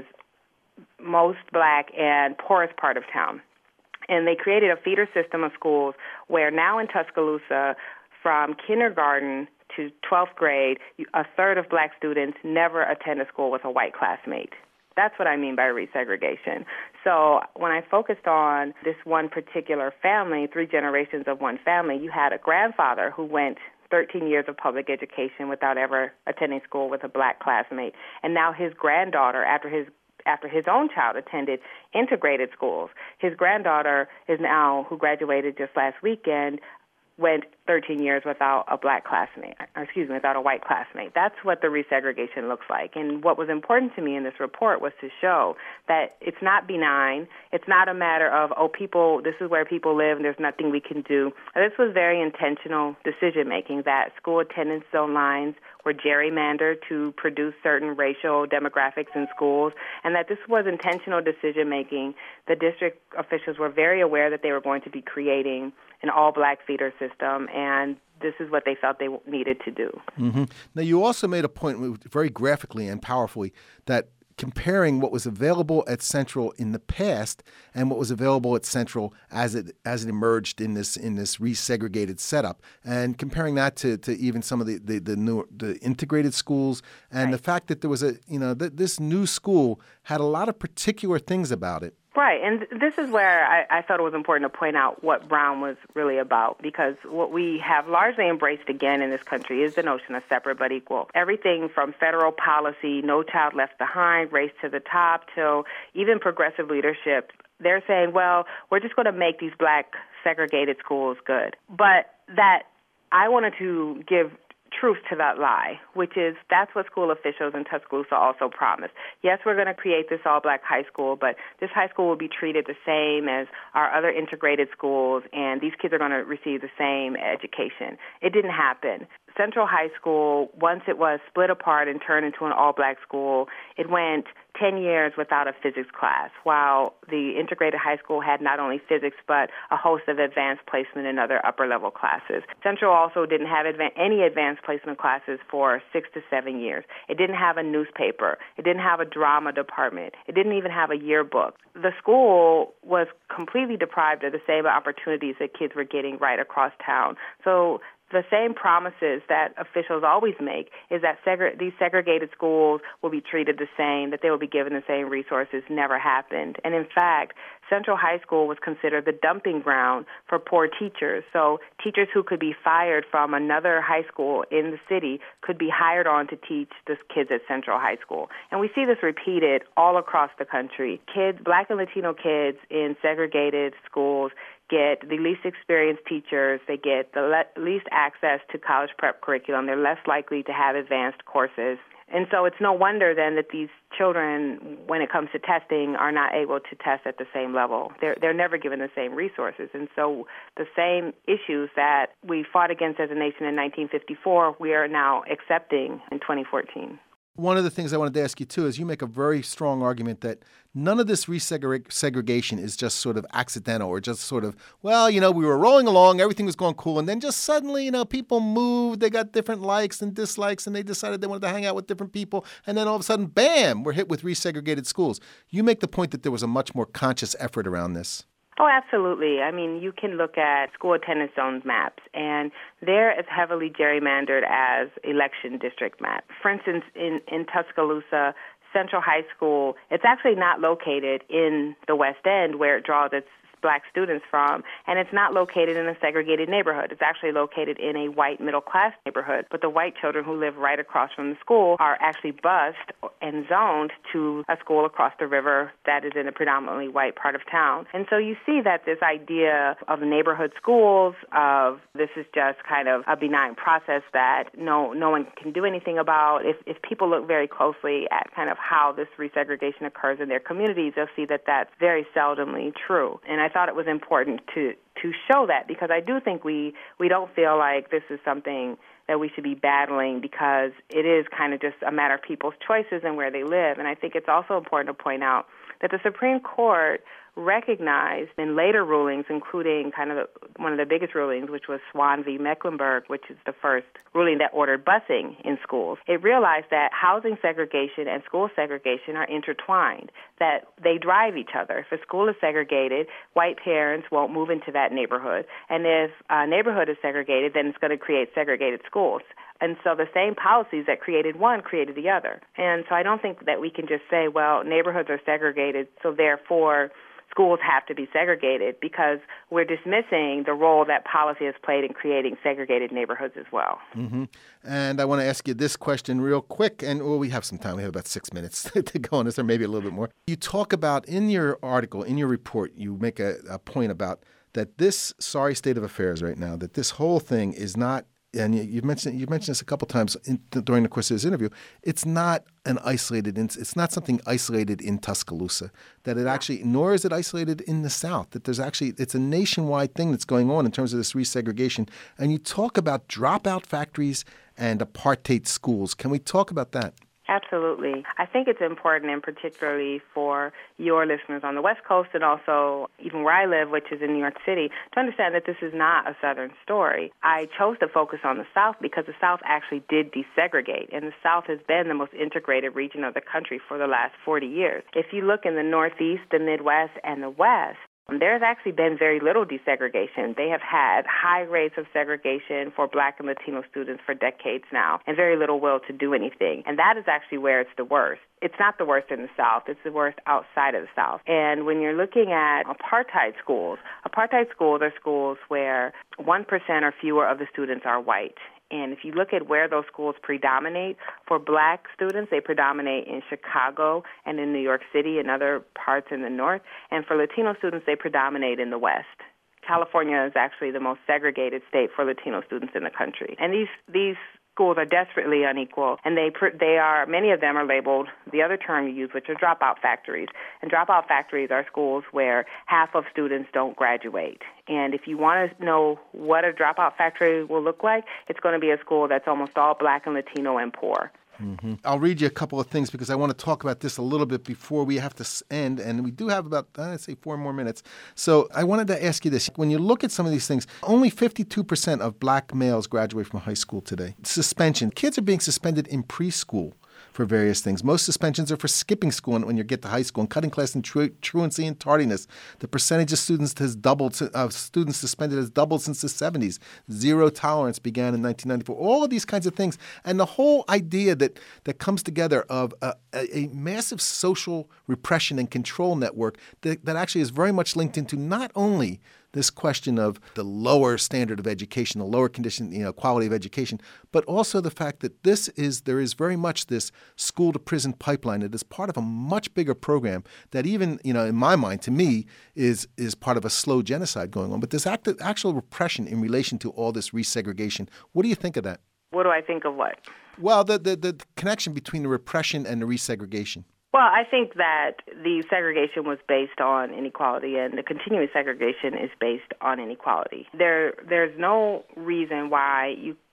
most black and poorest part of town. And they created a feeder system of schools where now in Tuscaloosa, from kindergarten to twelfth grade, a third of black students never attend a school with a white classmate. That's what I mean by resegregation. So when I focused on this one particular family, three generations of one family, you had a grandfather who went thirteen years of public education without ever attending school with a black classmate. And now his granddaughter, after his after his own child attended integrated schools, his granddaughter is now, who graduated just last weekend, went thirteen years without a black classmate, or excuse me, without a white classmate. That's what the resegregation looks like. And what was important to me in this report was to show that it's not benign. It's not a matter of, oh, people, this is where people live and there's nothing we can do. This was very intentional decision-making, that school attendance zone lines were gerrymandered to produce certain racial demographics in schools, and that this was intentional decision-making. The district officials were very aware that they were going to be creating an all-black feeder system, and this is what they felt they needed to do. Mm-hmm. Now, you also made a point very graphically and powerfully that comparing what was available at Central in the past and what was available at Central as it as it emerged in this in this resegregated setup, and comparing that to, to even some of the the the, new, the integrated schools, and right. the fact that there was a you know th- this new school had a lot of particular things about it. Right, and this is where I, I thought it was important to point out what Brown was really about, because what we have largely embraced again in this country is the notion of separate but equal. Everything from federal policy, no child left behind, race to the top, till even progressive leadership. They're saying, well, we're just going to make these black segregated schools good. But that I wanted to give truth to that lie, which is that's what school officials in Tuscaloosa also promised. Yes, we're going to create this all-black high school, but this high school will be treated the same as our other integrated schools, and these kids are going to receive the same education. It didn't happen. Central High School, once it was split apart and turned into an all-black school, it went ten years without a physics class, while the integrated high school had not only physics but a host of advanced placement and other upper-level classes. Central also didn't have adva- any advanced placement classes for six to seven years. It didn't have a newspaper. It didn't have a drama department. It didn't even have a yearbook. The school was completely deprived of the same opportunities that kids were getting right across town. So the same promises that officials always make is that segre- these segregated schools will be treated the same, that they will be given the same resources, never happened. And in fact, Central High School was considered the dumping ground for poor teachers. So teachers who could be fired from another high school in the city could be hired on to teach the kids at Central High School. And we see this repeated all across the country. Kids, Black and Latino kids in segregated schools get the least experienced teachers, they get the le- least access to college prep curriculum, they're less likely to have advanced courses. And so it's no wonder then that these children, when it comes to testing, are not able to test at the same level. They're, they're never given the same resources. And so the same issues that we fought against as a nation in nineteen fifty-four, we are now accepting in twenty fourteen. One of the things I wanted to ask you, too, is you make a very strong argument that none of this resegregation is just sort of accidental or just sort of, well, you know, we were rolling along, everything was going cool, and then just suddenly, you know, people moved, they got different likes and dislikes, and they decided they wanted to hang out with different people, and then all of a sudden, bam, we're hit with resegregated schools. You make the point that there was a much more conscious effort around this. Oh, absolutely. I mean, you can look at school attendance zones maps, and they're as heavily gerrymandered as election district maps. For instance, in, in Tuscaloosa, Central High School, it's actually not located in the West End where it draws its black students from, and it's not located in a segregated neighborhood. It's actually located in a white middle-class neighborhood, but the white children who live right across from the school are actually bused and zoned to a school across the river that is in a predominantly white part of town. And so you see that this idea of neighborhood schools, of this is just kind of a benign process that no no one can do anything about. If, if people look very closely at kind of how this resegregation occurs in their communities, they'll see that that's very seldomly true. And I thought it was important to, to show that, because I do think we, we don't feel like this is something that we should be battling, because it is kind of just a matter of people's choices and where they live. And I think it's also important to point out that the Supreme Court recognized in later rulings, including kind of the, one of the biggest rulings, which was Swan v. Mecklenburg, which is the first ruling that ordered busing in schools. It realized that housing segregation and school segregation are intertwined, that they drive each other. If a school is segregated, white parents won't move into that neighborhood. And if a neighborhood is segregated, then it's going to create segregated schools. And so the same policies that created one created the other. And so I don't think that we can just say, well, neighborhoods are segregated, so therefore schools have to be segregated, because we're dismissing the role that policy has played in creating segregated neighborhoods as well. Mm-hmm. And I want to ask you this question real quick, and well, we have some time. We have about six minutes to go on this, or maybe a little bit more. You talk about, in your article, in your report, you make a, a point about that this sorry state of affairs right now, that this whole thing is not, and you've mentioned you've mentioned this a couple times in, during the course of this interview. It's not an isolated. It's not something isolated in Tuscaloosa. That it actually, nor is it isolated in the South. That there's actually, it's a nationwide thing that's going on in terms of this resegregation. And you talk about dropout factories and apartheid schools. Can we talk about that? Absolutely. I think it's important, and particularly for your listeners on the West Coast and also even where I live, which is in New York City, to understand that this is not a Southern story. I chose to focus on the South because the South actually did desegregate, and the South has been the most integrated region of the country for the last forty years. If you look in the Northeast, the Midwest, and the West, there's actually been very little desegregation. They have had high rates of segregation for Black and Latino students for decades now, and very little will to do anything. And that is actually where it's the worst. It's not the worst in the South. It's the worst outside of the South. And when you're looking at apartheid schools, apartheid schools are schools where one percent or fewer of the students are white. And if you look at where those schools predominate, for Black students, they predominate in Chicago and in New York City and other parts in the North. And for Latino students, they predominate in the West. California is actually the most segregated state for Latino students in the country. And these these schools are desperately unequal, and they they are many of them are labeled the other term you use, which are dropout factories. And dropout factories are schools where half of students don't graduate. And if you want to know what a dropout factory will look like, it's going to be a school that's almost all Black and Latino and poor. Mm-hmm. I'll read you a couple of things because I want to talk about this a little bit before we have to end, and we do have about, I'd say, four more minutes. So I wanted to ask you this. When you look at some of these things, only fifty-two percent of Black males graduate from high school today. Suspension. Kids are being suspended in preschool for various things. Most suspensions are for skipping school when you get to high school and cutting class in tru- truancy and tardiness. The percentage of students has doubled. Uh, students suspended has doubled since the seventies. Zero tolerance began in nineteen ninety-four. All of these kinds of things, and the whole idea that that comes together of a, a, a massive social repression and control network that, that actually is very much linked into not only this question of the lower standard of education, the lower condition, you know, quality of education, but also the fact that this is, there is very much this school to prison pipeline that is part of a much bigger program that even, you know, in my mind, to me, is is part of a slow genocide going on. But this act, actual repression in relation to all this resegregation, what do you think of that? What do I think of what? Well, the the, the connection between the repression and the resegregation. Well, I think that the segregation was based on inequality, and the continuing segregation is based on inequality. There, there's no reason why you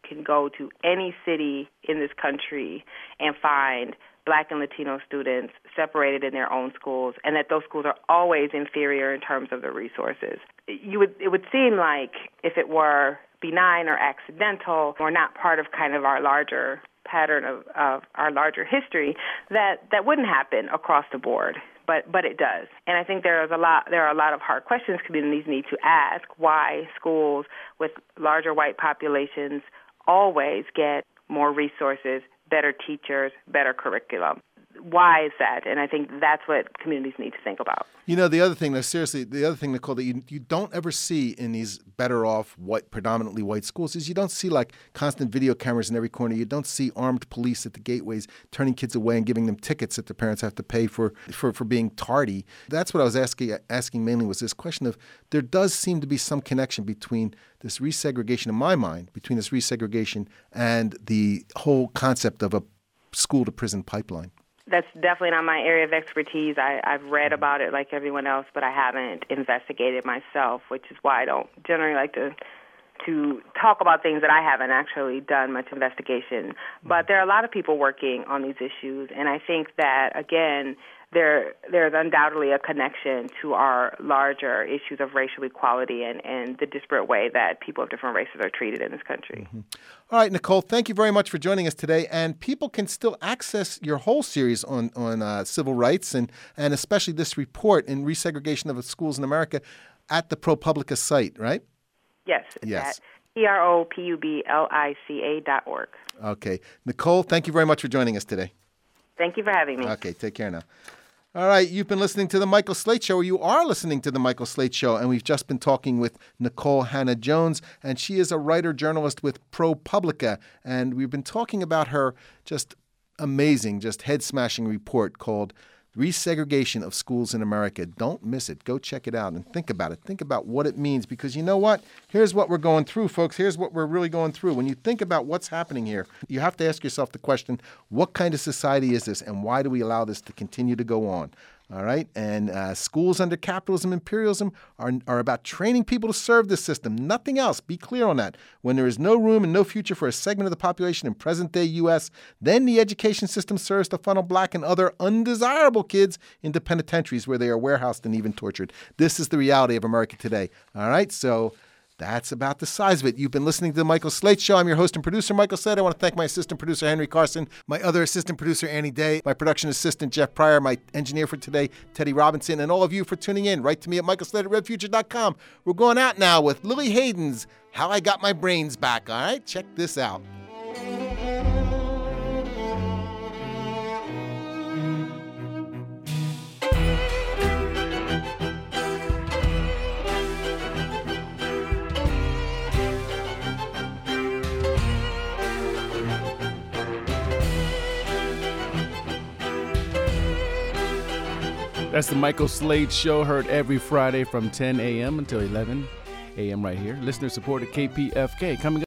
can go to any city in this country and find Black and Latino students separated in their own schools, and that those schools are always inferior in terms of the resources. You would it would seem like if it were benign or accidental or not part of kind of our larger pattern of, of our larger history, that that wouldn't happen across the board. But but it does, and I think there is a lot. There are a lot of hard questions communities need to ask. Why schools with larger white populations always get more resources, better teachers, better curriculum? Why is that? And I think that's what communities need to think about. You know, the other thing, though, seriously, the other thing, Nicole, that you, you don't ever see in these better off, white, predominantly white schools is you don't see, like, constant video cameras in every corner. You don't see armed police at the gateways turning kids away and giving them tickets that the parents have to pay for, for, for being tardy. That's what I was asking, asking mainly was this question of there does seem to be some connection between this resegregation, in my mind, between this resegregation and the whole concept of a school-to-prison pipeline. That's definitely not my area of expertise. I, I've read about it like everyone else, but I haven't investigated myself, which is why I don't generally like to to talk about things that I haven't actually done much investigation. But there are a lot of people working on these issues, and I think that, again, there there's undoubtedly a connection to our larger issues of racial equality and, and the disparate way that people of different races are treated in this country. Mm-hmm. All right, Nicole, thank you very much for joining us today. And people can still access your whole series on, on uh, civil rights and, and especially this report in resegregation of schools in America at the ProPublica site, right? Yes, it's yes. at P R O P U B L I C A dot org. Okay. Nicole, thank you very much for joining us today. Thank you for having me. Okay, take care now. All right, you've been listening to The Michael Slate Show, or you are listening to The Michael Slate Show, and we've just been talking with Nicole Hannah-Jones, and she is a writer-journalist with ProPublica, and we've been talking about her just amazing, just head-smashing report called Resegregation of Schools in America. Don't miss it. Go check it out and think about it. Think about what it means, because you know what? Here's what we're going through, folks. Here's what we're really going through. When you think about what's happening here, you have to ask yourself the question, what kind of society is this, and why do we allow this to continue to go on? All right? And uh, schools under capitalism, imperialism are, are about training people to serve this system. Nothing else. Be clear on that. When there is no room and no future for a segment of the population in present-day U S, then the education system serves to funnel black and other undesirable kids into penitentiaries where they are warehoused and even tortured. This is the reality of America today. All right? So that's about the size of it. You've been listening to The Michael Slate Show. I'm your host and producer, Michael Slate. I want to thank my assistant producer, Henry Carson, my other assistant producer, Annie Day, my production assistant, Jeff Pryor, my engineer for today, Teddy Robinson, and all of you for tuning in. Write to me at michael slate at red future dot com. We're going out now with Lily Hayden's How I Got My Brains Back. All right? Check this out. That's the Michael Slate Show, heard every Friday from ten a.m. until eleven a.m. right here. Listener supported K P F K. Coming up.